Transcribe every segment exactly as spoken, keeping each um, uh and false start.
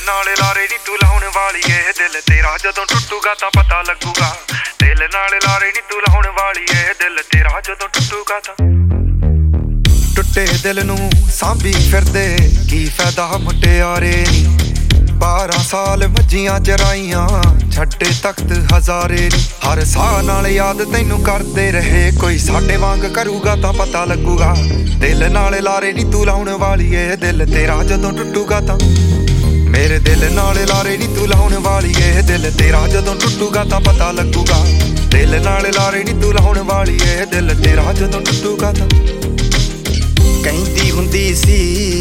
नाल लारे नी तू लाउण वाली ए दिल तेरा जदों टुटूगा तां पता लगूगा दिल नाल लारे नी तू लाउण वाली ए दिल तेरा जदों टुटूगा तां टुटे दिल नूं सांभी फिरदे की फायदा मुटियारे नी बारह साल मज्जियां चराइयां छड्डे तख्त हजारे नी हर साह नाल याद तैनू करदे रहे कोई साडे वांग करूगा तां पता लगूगा दिल नाल लारे नी तू लाउण वाली ए दिल तेरा जदों टुटूगा तां मेरे दिल नाल लारे नी तू लाउण वाली ए दिल तेरा जदों टुटूगा तां पता लगूगा दिल नाल लारे नी तू लाउण वाली ए दिल तेरा जदों टुटूगा तां कहंदी हुंदी सी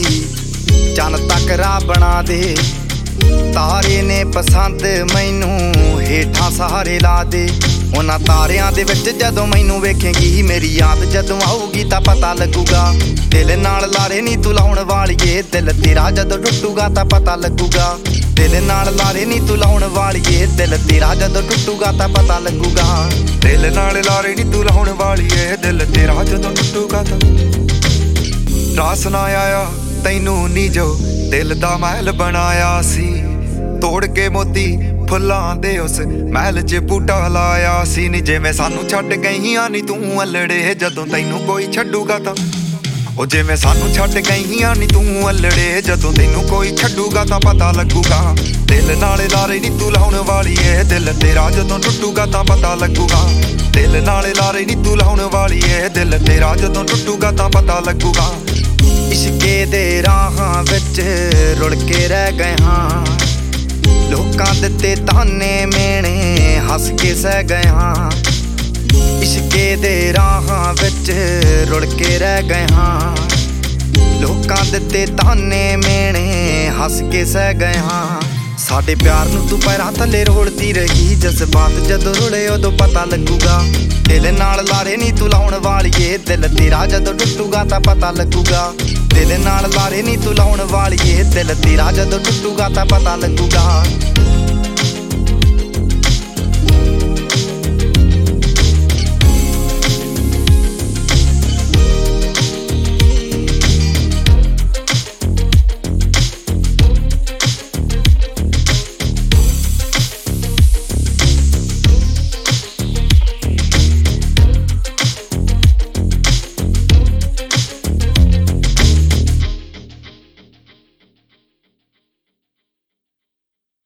चन तक राह बना दे तारे ने पसंद मैनू हेठां सहारे ला दे उन्हां तारियां दे विच जदों मैनू वेखेंगी मेरी याद जदों आऊगी तां पता लगूगा दिल नाल लारे नी तू लाउण वाली ए दिल तेरा जदों टुटूगा तां पता लगूगा दिल नाल लारे नी तू लाउण वाली ए दिल तेरा जदों टुटूगा तां पता लगूगा दिल नाल लारे नी तू लाउण वाली ए दिल तेरा जदों टुटूगा तां रास ना आया तैनू नी जो दिल दा महल बनाया सी तोड़ के मोती फुल्लां दे उस महल च बूटा लाया सी नी जिवें सानू छड्ड गईयां नी तू अल्लड़े जदों तैनू कोई छड्डूगा तां ओ जिवें सानू छड्ड गईयां नी तू अल्लड़े जदों तैनू कोई छड्डूगा तां पता लगूगा दिल नाल लारे नी तू लाउण वाली ए दिल तेरा जदों टुटूगा तां पता लगूगा दिल नाल लारे नी तू लाउण वाली ए दिल तेरा जदों टुटूगा तां पता लगूगा इश्के दे राहां विच रुड़ के रह गए हां लोकां दित्ते ताने मेणे हस के सह गए हां इश्के दे राहां विच रुड़ के रह गए हां लोकां दित्ते ताने मेणे हस के सह गए हां साडे प्यार नूं तू पैरां थल्ले रोड़दी रही जज्बात जदों रुले उदों पता लगूगा दिल नाल लारे नी तू लाउण वाली ए दिल तेरा जदों टुटूगा तां पता लगूगा दिल नाल लारे नी तू लाउण वाली ए दिल तेरा जदों टुटूगा तां पता लगूगा।